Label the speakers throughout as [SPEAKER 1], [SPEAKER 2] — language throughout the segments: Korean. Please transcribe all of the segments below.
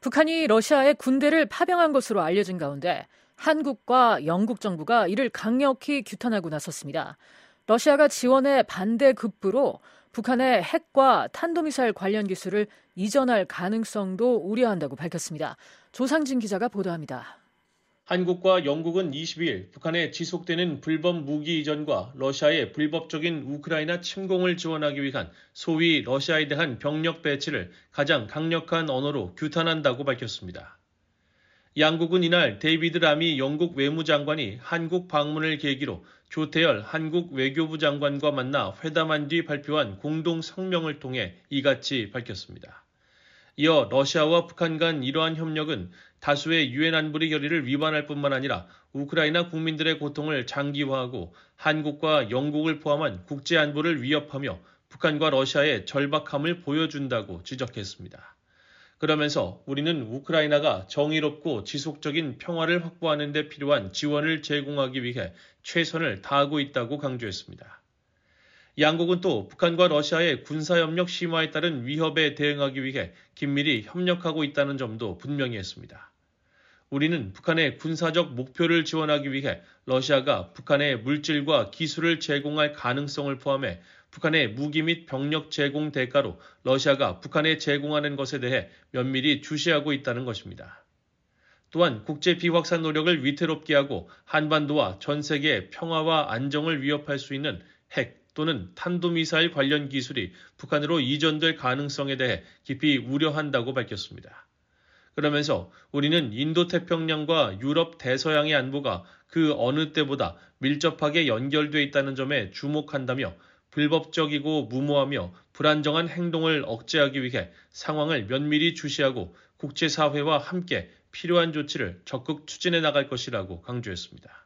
[SPEAKER 1] 북한이 러시아에 군대를 파병한 것으로 알려진 가운데 한국과 영국 정부가 이를 강력히 규탄하고 나섰습니다. 러시아가 지원해 반대 급부로 북한의 핵과 탄도미사일 관련 기술을 이전할 가능성도 우려한다고 밝혔습니다. 조상진 기자가 보도합니다.
[SPEAKER 2] 한국과 영국은 22일 북한에 지속되는 불법 무기 이전과 러시아의 불법적인 우크라이나 침공을 지원하기 위한 소위 러시아에 대한 병력 배치를 가장 강력한 언어로 규탄한다고 밝혔습니다. 양국은 이날 데이비드 라미 영국 외무장관이 한국 방문을 계기로 조태열 한국 외교부 장관과 만나 회담한 뒤 발표한 공동 성명을 통해 이같이 밝혔습니다. 이어 러시아와 북한 간 이러한 협력은 다수의 유엔 안보리 결의를 위반할 뿐만 아니라 우크라이나 국민들의 고통을 장기화하고 한국과 영국을 포함한 국제 안보를 위협하며 북한과 러시아의 절박함을 보여준다고 지적했습니다. 그러면서 우리는 우크라이나가 정의롭고 지속적인 평화를 확보하는 데 필요한 지원을 제공하기 위해 최선을 다하고 있다고 강조했습니다. 양국은 또 북한과 러시아의 군사협력 심화에 따른 위협에 대응하기 위해 긴밀히 협력하고 있다는 점도 분명히 했습니다. 우리는 북한의 군사적 목표를 지원하기 위해 러시아가 북한에 물질과 기술을 제공할 가능성을 포함해 북한의 무기 및 병력 제공 대가로 러시아가 북한에 제공하는 것에 대해 면밀히 주시하고 있다는 것입니다. 또한 국제 비확산 노력을 위태롭게 하고 한반도와 전 세계의 평화와 안정을 위협할 수 있는 핵 또는 탄도미사일 관련 기술이 북한으로 이전될 가능성에 대해 깊이 우려한다고 밝혔습니다. 그러면서 우리는 인도태평양과 유럽 대서양의 안보가 그 어느 때보다 밀접하게 연결돼 있다는 점에 주목한다며 불법적이고 무모하며 불안정한 행동을 억제하기 위해 상황을 면밀히 주시하고 국제사회와 함께 필요한 조치를 적극 추진해 나갈 것이라고 강조했습니다.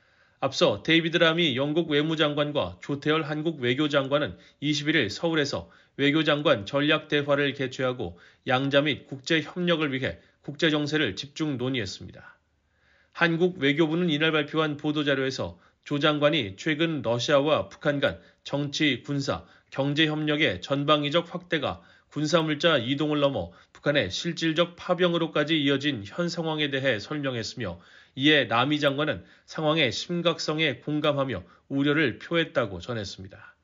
[SPEAKER 2] 앞서 데이비드 라미 영국 외무장관과 조태열 한국 외교장관은 21일 서울에서 외교장관 전략대화를 개최하고 양자 및 국제협력을 위해 국제정세를 집중 논의했습니다. 한국 외교부는 이날 발표한 보도자료에서 조 장관이 최근 러시아와 북한 간 정치, 군사, 경제협력의 전방위적 확대가 군사물자 이동을 넘어 북한의 실질적 파병으로까지 이어진 현 상황에 대해 설명했으며 이에 라미 장관은 상황의 심각성에 공감하며 우려를 표했다고 전했습니다.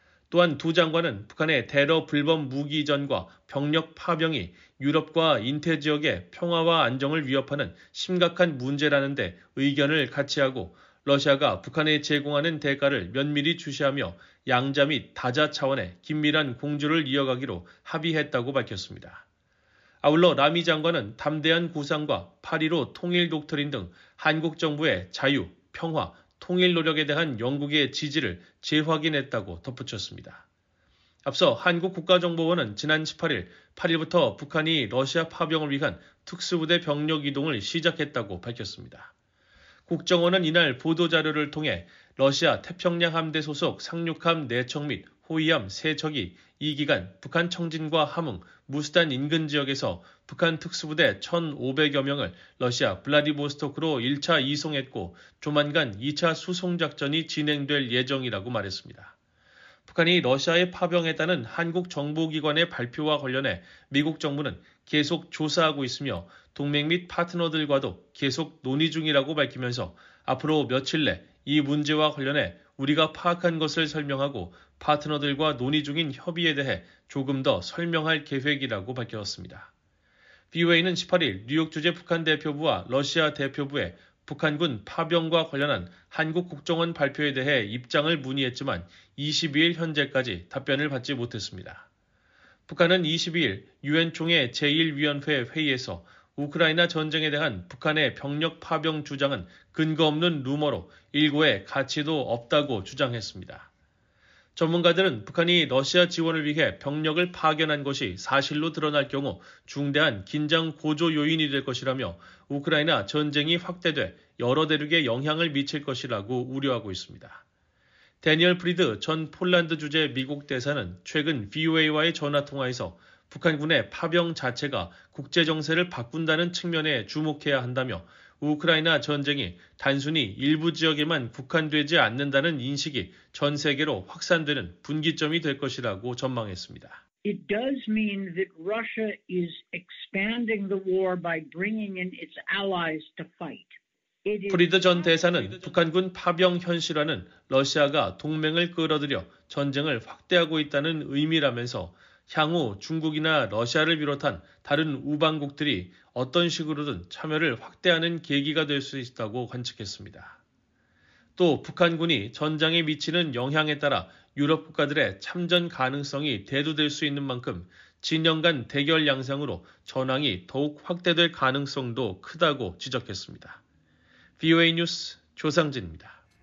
[SPEAKER 2] 또한 두 장관은 북한의 대러 불법 무기 이전과 병력 파병이 유럽과 인태 지역의 평화와 안정을 위협하는 심각한 문제라는 데 의견을 같이 하고 러시아가 북한에 제공하는 대가를 면밀히 주시하며 양자 및 다자 차원의 긴밀한 공조를 이어가기로 합의했다고 밝혔습니다. 아울러 라미 장관은 담대한 구상과 8.15 통일 독트린 등 한국 정부의 자유, 평화, 통일 노력에 대한 영국의 지지를 재확인했다고 덧붙였습니다. 앞서 한국국가정보원은 지난 18일 8일부터 북한이 러시아 파병을 위한 특수부대 병력 이동을 시작했다고 밝혔습니다. 국정원은 이날 보도자료를 통해 러시아 태평양 함대 소속 상륙함 4척 및 호위함 3척이 이 기간 북한 청진과 함흥, 무스단 인근 지역에서 북한 특수부대 1,500여 명을 러시아 블라디보스토크로 1차 이송했고 조만간 2차 수송작전이 진행될 예정이라고 말했습니다. 북한이 러시아에 파병했다는 한국 정보기관의 발표와 관련해 미국 정부는 계속 조사하고 있으며 동맹 및 파트너들과도 계속 논의 중이라고 밝히면서 앞으로 며칠 내 이 문제와 관련해 우리가 파악한 것을 설명하고 파트너들과 논의 중인 협의에 대해 조금 더 설명할 계획이라고 밝혔습니다. BOA는 18일 뉴욕 주재 북한 대표부와 러시아 대표부에 북한군 파병과 관련한 한국 국정원 발표에 대해 입장을 문의했지만 22일 현재까지 답변을 받지 못했습니다. 북한은 22일 유엔 총회 제1위원회 회의에서 우크라이나 전쟁에 대한 북한의 병력 파병 주장은 근거 없는 루머로 일고의 가치도 없다고 주장했습니다. 전문가들은 북한이 러시아 지원을 위해 병력을 파견한 것이 사실로 드러날 경우 중대한 긴장 고조 요인이 될 것이라며 우크라이나 전쟁이 확대돼 여러 대륙에 영향을 미칠 것이라고 우려하고 있습니다. 데니얼 프리드 전 폴란드 주재 미국 대사는 최근 BOA와의 전화통화에서 북한군의 파병 자체가 국제정세를 바꾼다는 측면에 주목해야 한다며 우크라이나 전쟁이 단순히 일부 지역에만 국한되지 않는다는 인식이 전 세계로 확산되는 분기점이 될 것이라고 전망했습니다.
[SPEAKER 3] It does mean that Russia is expanding the war by bringing in its allies to fight.
[SPEAKER 2] 프리드 전 대사는 북한군 파병 현실화는 러시아가 동맹을 끌어들여 전쟁을 확대하고 있다는 의미라면서 향후 중국이나 러시아를 비롯한 다른 우방국들이 어떤 식으로든 참여를 확대하는 계기가 될 수 있다고 관측했습니다. 또 북한군이 전장에 미치는 영향에 따라 유럽 국가들의 참전 가능성이 대두될 수 있는 만큼 진영 간 대결 양상으로 전황이 더욱 확대될 가능성도 크다고 지적했습니다. VOA 뉴스 조상진입니다.